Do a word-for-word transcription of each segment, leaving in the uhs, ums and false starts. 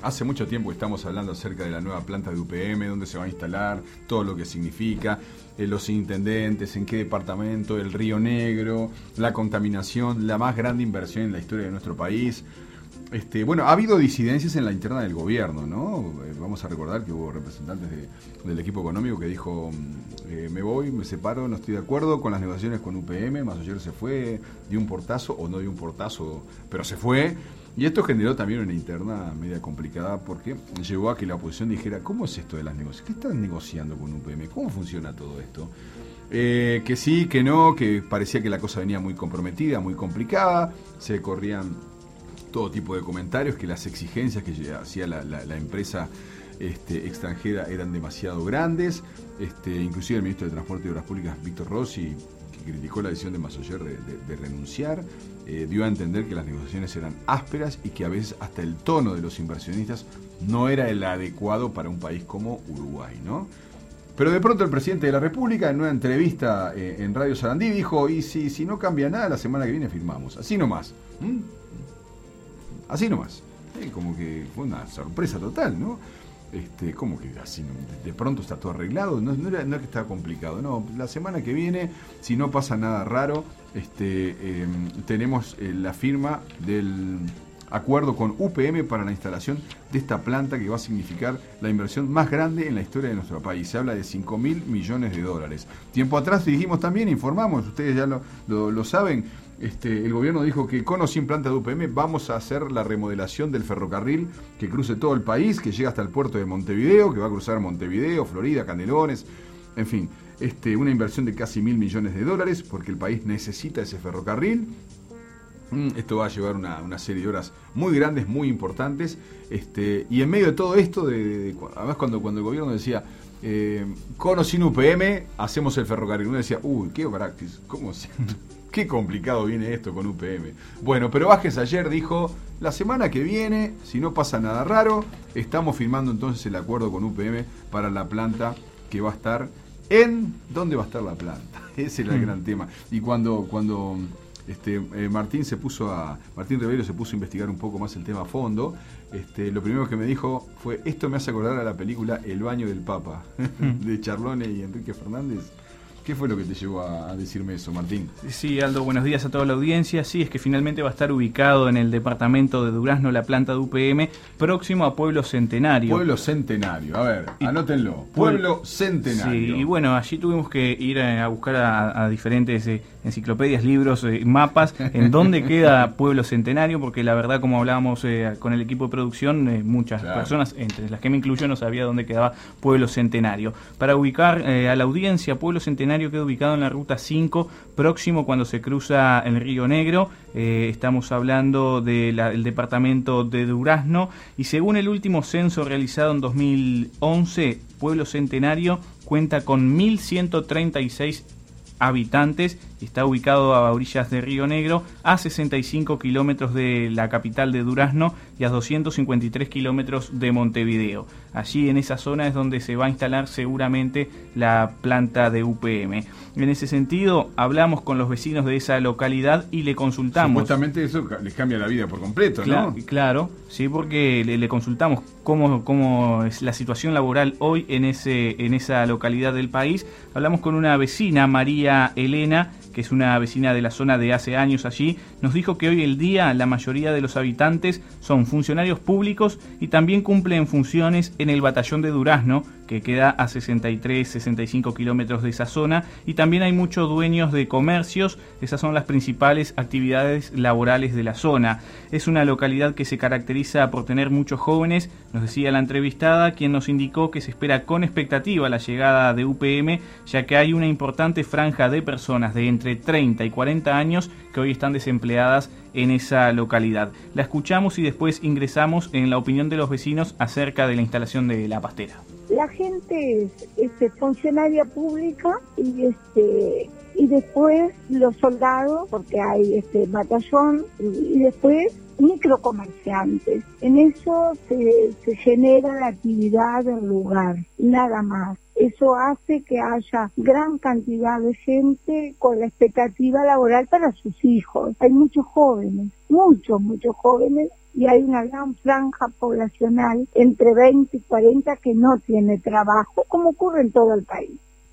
hace mucho tiempo que estamos hablando acerca de la nueva planta de U P M, dónde se va a instalar, todo lo que significa, eh, los intendentes, en qué departamento, el Río Negro, la contaminación, la más grande inversión en la historia de nuestro país. Este, bueno, ha habido disidencias en la interna del gobierno, ¿no? Eh, vamos a recordar que hubo representantes de, del equipo económico que dijo, eh, me voy, me separo, no estoy de acuerdo con las negociaciones con U P M, Massoyer se fue, dio un portazo, o no dio un portazo, pero se fue. Y esto generó también una interna media complicada porque llevó a que la oposición dijera, ¿cómo es esto de las negociaciones? ¿Qué están negociando con U P M? ¿Cómo funciona todo esto? Eh, que sí, que no, que parecía que la cosa venía muy comprometida, muy complicada, se corrían todo tipo de comentarios, que las exigencias que hacía la, la, la empresa este, extranjera eran demasiado grandes. Este, inclusive el ministro de Transporte y Obras Públicas, Víctor Rossi, que criticó la decisión de Massoyer de, de, de renunciar, eh, dio a entender que las negociaciones eran ásperas y que a veces hasta el tono de los inversionistas no era el adecuado para un país como Uruguay, ¿no? Pero de pronto el presidente de la República, en una entrevista eh, en Radio Sarandí, dijo, y si, si no cambia nada, la semana que viene firmamos. Así nomás. ¿Mm? Así nomás. Eh, como que fue una sorpresa total, ¿no? Este, como que así de pronto está todo arreglado. No, no, era, no es que estaba complicado. No, la semana que viene, si no pasa nada raro, este, eh, tenemos eh, la firma del acuerdo con U P M para la instalación de esta planta que va a significar la inversión más grande en la historia de nuestro país. Se habla de cinco mil millones de dólares. Tiempo atrás dijimos también, informamos, ustedes ya lo, lo, lo saben, este, el gobierno dijo que con o sin planta de U P M vamos a hacer la remodelación del ferrocarril que cruce todo el país, que llega hasta el puerto de Montevideo, que va a cruzar Montevideo, Florida, Canelones, en fin, este, una inversión de casi mil millones de dólares porque el país necesita ese ferrocarril. Esto va a llevar una, una serie de horas muy grandes, muy importantes, este, y en medio de todo esto, de, de, de, además cuando, cuando el gobierno decía, eh, con o sin U P M, hacemos el ferrocarril, uno decía, uy, qué práctico, ¿cómo se... qué complicado viene esto con U P M. Bueno, pero Vázquez ayer dijo, la semana que viene, si no pasa nada raro, estamos firmando entonces el acuerdo con U P M para la planta que va a estar en... ¿Dónde va a estar la planta? Ese era el gran tema. Y cuando... cuando Este, eh, Martín se puso a Martín Ribeiro se puso a investigar un poco más el tema a fondo. Este, lo primero que me dijo fue, esto me hace acordar a la película El baño del Papa de Charlone y Enrique Fernández. ¿Qué fue lo que te llevó a, a decirme eso, Martín? Sí, Aldo, buenos días a toda la audiencia. Sí, es que finalmente va a estar ubicado en el departamento de Durazno la planta de U P M, próximo a Pueblo Centenario. Pueblo Centenario, a ver, y, anótenlo. Pueblo Centenario. Sí, y bueno, allí tuvimos que ir a buscar a, a diferentes eh, enciclopedias, libros, eh, mapas, en dónde queda Pueblo Centenario, porque la verdad, como hablábamos eh, con el equipo de producción, eh, muchas claro. personas, entre las que me incluyo, no sabía dónde quedaba Pueblo Centenario. Para ubicar eh, a la audiencia, Pueblo Centenario queda ubicado en la ruta cinco, próximo cuando se cruza el Río Negro. Eh, estamos hablando del de departamento de Durazno, y según el último censo realizado en dos mil once, Pueblo Centenario cuenta con mil ciento treinta y seis habitantes y está ubicado a orillas de Río Negro, a sesenta y cinco kilómetros de la capital de Durazno y a doscientos cincuenta y tres kilómetros de Montevideo. Allí en esa zona es donde se va a instalar seguramente la planta de U P M. En ese sentido, hablamos con los vecinos de esa localidad y le consultamos. Supuestamente eso les cambia la vida por completo, Cla- ¿no? Claro, sí, porque le, le consultamos cómo, cómo es la situación laboral hoy en, ese, en esa localidad del país. Hablamos con una vecina, María Elena, que es una vecina de la zona de hace años allí. Nos dijo que hoy el día la mayoría de los habitantes son funcionarios públicos y también cumplen funciones en el batallón de Durazno, que queda a sesenta y tres, sesenta y cinco kilómetros de esa zona, y también hay muchos dueños de comercios. Esas son las principales actividades laborales de la zona. Es una localidad que se caracteriza por tener muchos jóvenes, nos decía la entrevistada, quien nos indicó que se espera con expectativa la llegada de U P M, ya que hay una importante franja de personas de entre treinta y cuarenta años que hoy están desempleadas en esa localidad. La escuchamos y después ingresamos en la opinión de los vecinos acerca de la instalación de la pastera. La gente es este, funcionaria pública y este y después los soldados, porque hay este batallón, y después microcomerciantes. En eso se, se genera la actividad del lugar, nada más. Eso hace que haya gran cantidad de gente con la expectativa laboral para sus hijos. Hay muchos jóvenes, muchos, muchos jóvenes, y hay una gran franja poblacional entre veinte y cuarenta que no tiene trabajo, como ocurre en todo el país.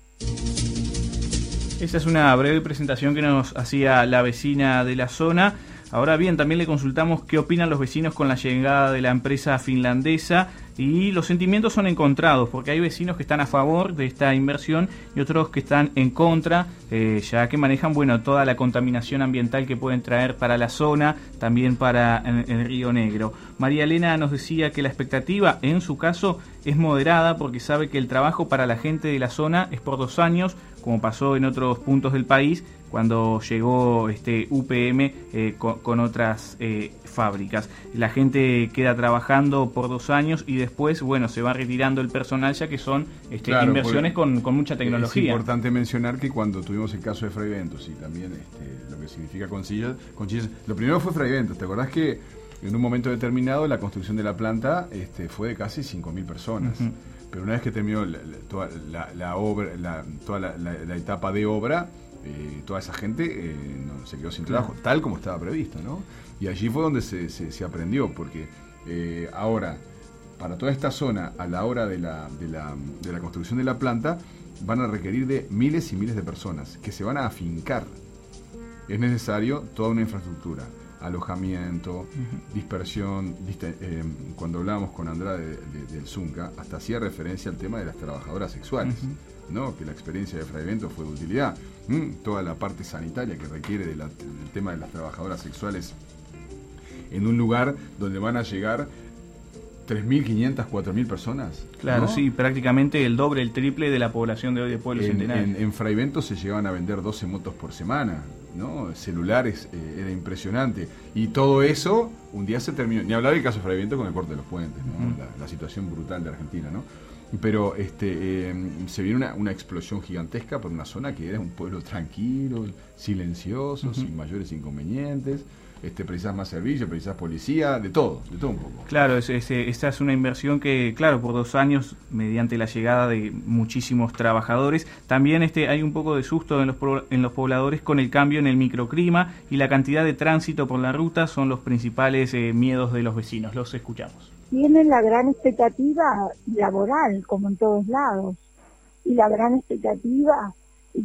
Esa es una breve presentación que nos hacía la vecina de la zona. Ahora bien, también le consultamos qué opinan los vecinos con la llegada de la empresa finlandesa, y los sentimientos son encontrados, porque hay vecinos que están a favor de esta inversión y otros que están en contra, eh, ya que manejan bueno toda la contaminación ambiental que pueden traer para la zona, también para el, el Río Negro. María Elena nos decía que la expectativa, en su caso, es moderada, porque sabe que el trabajo para la gente de la zona es por dos años, como pasó en otros puntos del país, cuando llegó este U P M eh, con, con otras eh, fábricas. La gente queda trabajando por dos años y después, bueno, se va retirando el personal, ya que son este, claro, inversiones con, con mucha tecnología. Es importante mencionar que cuando tuvimos el caso de Fraiventos y también este, lo que significa Conchillas, Conchillas, lo primero fue Fraiventos. ¿Te acordás que en un momento determinado la construcción de la planta este, fue de casi cinco mil personas? Uh-huh. Pero una vez que terminó la, la, toda la, la obra, la, toda la, la, la etapa de obra, eh, toda esa gente eh, no, se quedó sin trabajo, claro, tal como estaba previsto, ¿no? Y allí fue donde se, se, se aprendió, porque eh, ahora, para toda esta zona, a la hora de la, de, la, de la construcción de la planta, van a requerir de miles y miles de personas que se van a afincar. Es necesario toda una infraestructura, alojamiento, uh-huh, dispersión. Viste, eh, cuando hablábamos con Andrade de, de, del Zunca, hasta hacía referencia al tema de las trabajadoras sexuales, uh-huh, ¿no? Que la experiencia de Fraiventos fue de utilidad. ¿Mm? Toda la parte sanitaria que requiere de la, del tema de las trabajadoras sexuales en un lugar donde van a llegar tres mil quinientas, cuatro mil personas. Claro, ¿no? Sí, prácticamente el doble, el triple de la población de hoy de Pueblo en, Centenario. En, en Fraiventos se llegaban a vender doce motos por semana, ¿no? Celulares, eh, era impresionante. Y todo eso, un día se terminó. Ni hablar del caso de Fraiventos con el corte de los puentes, ¿no? Uh-huh. la, la situación brutal de Argentina, ¿no? Pero este eh, se viene una, una explosión gigantesca por una zona que era un pueblo tranquilo, silencioso, uh-huh, sin mayores inconvenientes. Este, precisas más servicios, precisas policía, de todo, de todo un poco. Claro, es, es, esta es una inversión que, claro, por dos años, mediante la llegada de muchísimos trabajadores, también este, hay un poco de susto en los, en los pobladores con el cambio en el microclima, y la cantidad de tránsito por la ruta son los principales eh, miedos de los vecinos. Los escuchamos. Tienen la gran expectativa laboral, como en todos lados, y la gran expectativa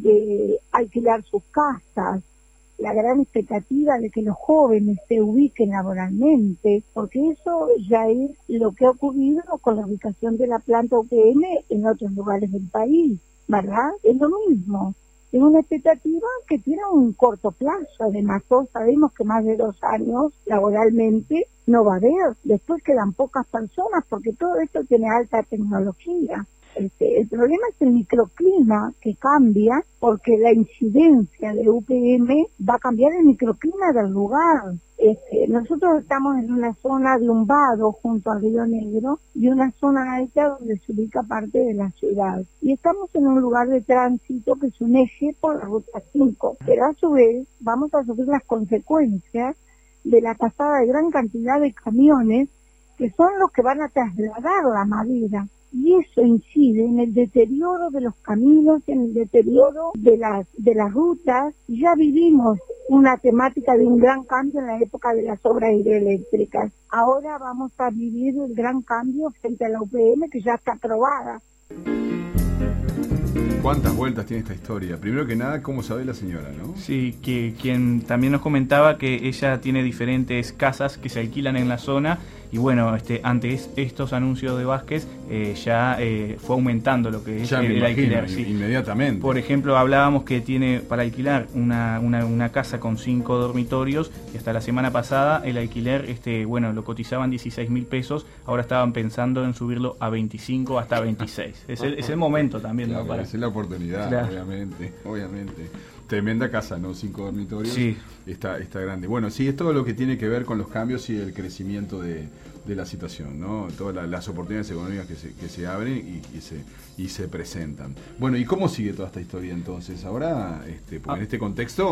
de alquilar sus casas, la gran expectativa de que los jóvenes se ubiquen laboralmente, porque eso ya es lo que ha ocurrido con la ubicación de la planta U P M en otros lugares del país, ¿verdad? Es lo mismo. Es una expectativa que tiene un corto plazo. Además, todos sabemos que más de dos años laboralmente no va a haber. Después quedan pocas personas porque todo esto tiene alta tecnología. Este, el problema es el microclima que cambia, porque la incidencia de U P M va a cambiar el microclima del lugar. Este, nosotros estamos en una zona de un vado junto al Río Negro y una zona alta donde se ubica parte de la ciudad. Y estamos en un lugar de tránsito que es un eje por la ruta cinco, pero a su vez vamos a sufrir las consecuencias de la pasada de gran cantidad de camiones que son los que van a trasladar la madera. Y eso incide en el deterioro de los caminos, en el deterioro de las de las rutas. Ya vivimos una temática de un gran cambio en la época de las obras hidroeléctricas. Ahora vamos a vivir el gran cambio frente a la U P M, que ya está aprobada. ¿Cuántas vueltas tiene esta historia? Primero que nada, ¿cómo sabe la señora, no? Sí, que quien también nos comentaba que ella tiene diferentes casas que se alquilan en la zona, y bueno, este, ante estos anuncios de Vázquez eh, ya eh, fue aumentando lo que es ya el, me el imagino, alquiler. Sí. Inmediatamente. Por ejemplo, hablábamos que tiene para alquilar una, una, una casa con cinco dormitorios, y hasta la semana pasada el alquiler, este, bueno, lo cotizaban dieciséis mil pesos, ahora estaban pensando en subirlo a veinticinco hasta veintiséis. Es el, es el momento también, claro, ¿no? Para... Es la oportunidad, claro. obviamente, obviamente. Tremenda casa, ¿no? Cinco dormitorios. Sí. Está, está grande. Bueno, sí, es todo lo que tiene que ver con los cambios y el crecimiento de, de la situación, ¿no? Todas la, las oportunidades económicas que se, que se abren y, y, se, y se presentan. Bueno, ¿y cómo sigue toda esta historia entonces? Ahora, este, porque ah. en este contexto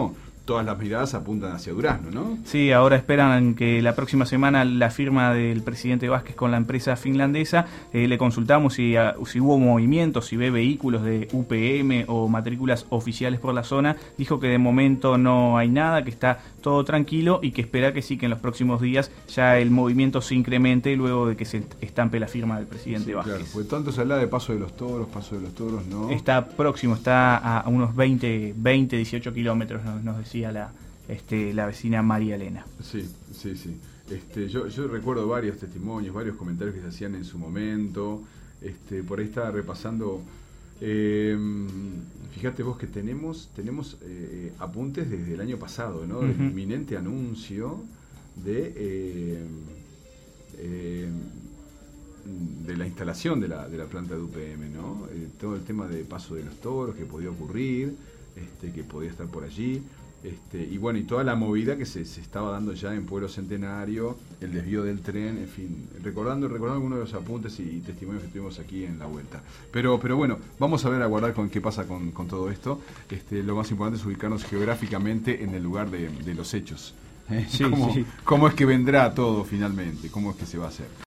todas las miradas apuntan hacia Durazno, ¿no? Sí, ahora esperan que la próxima semana la firma del presidente Vázquez con la empresa finlandesa. Eh, le consultamos si, a, si hubo movimientos, si ve vehículos de U P M o matrículas oficiales por la zona. Dijo que de momento no hay nada, que está todo tranquilo y que espera que sí, que en los próximos días ya el movimiento se incremente luego de que se estampe la firma del presidente sí, Vázquez. Claro, pues tanto se habla de Paso de los Toros, Paso de los Toros, ¿no? Está próximo, está a unos veinte, dieciocho kilómetros, nos, nos decía la, este, la vecina María Elena. Sí, sí, sí. Este, yo, yo recuerdo varios testimonios, varios comentarios que se hacían en su momento. Este, por ahí estaba repasando. Eh, fíjate vos que tenemos, tenemos eh, apuntes desde el año pasado, ¿no? Del uh-huh. inminente anuncio de eh, eh, de la instalación de la, de la planta de U P M, ¿no? Eh, todo el tema de Paso de los Toros que podía ocurrir, este, que podía estar por allí, este, y bueno, y toda la movida que se, se estaba dando ya en Pueblo Centenario, el desvío del tren, en fin, recordando, recordando algunos de los apuntes y, y testimonios que tuvimos aquí en la vuelta. Pero, pero bueno, vamos a ver, a guardar con qué pasa con, con todo esto. Este, lo más importante es ubicarnos geográficamente en el lugar de, de los hechos. ¿Eh? Sí, ¿Cómo, sí. ¿Cómo es que vendrá todo finalmente? ¿Cómo es que se va a hacer?